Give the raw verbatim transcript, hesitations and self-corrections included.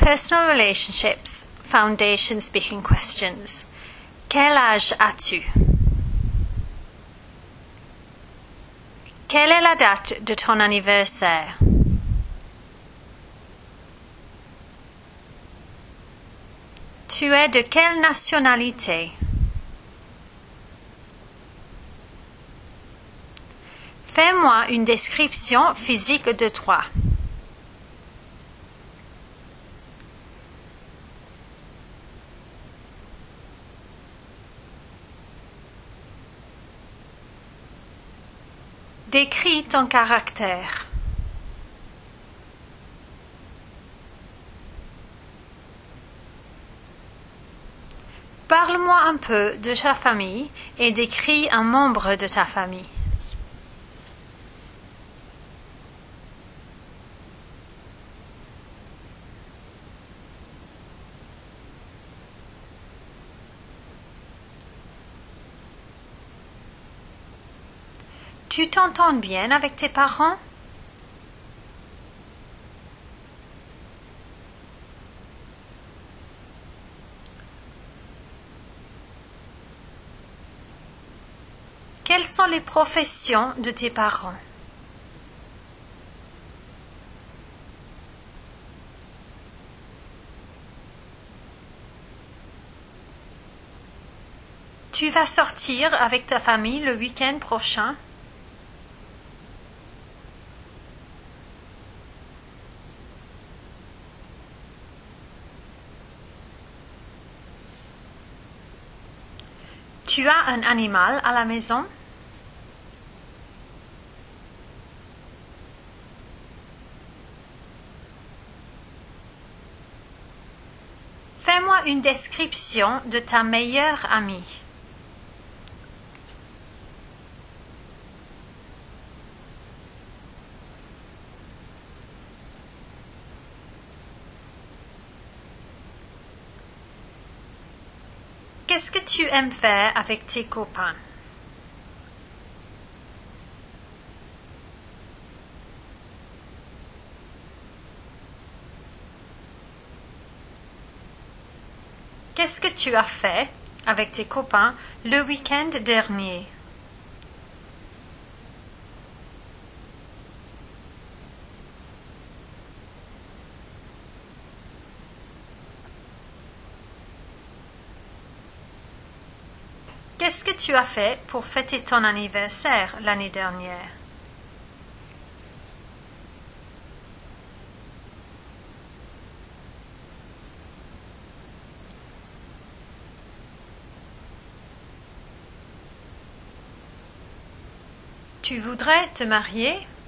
Personal relationships, foundation speaking questions. Quel âge as-tu? Quelle est la date de ton anniversaire? Tu es de quelle nationalité? Fais-moi une description physique de toi. Décris ton caractère. Parle-moi un peu de ta famille et décris un membre de ta famille. Tu t'entends bien avec tes parents? Quelles sont les professions de tes parents? Tu vas sortir avec ta famille le week-end prochain? Tu as un animal à la maison? Fais-moi une description de ta meilleure amie. Qu'est-ce que tu aimes faire avec tes copains? Qu'est-ce que tu as fait avec tes copains le week-end dernier? Qu'est-ce que tu as fait pour fêter ton anniversaire l'année dernière? Tu voudrais te marier?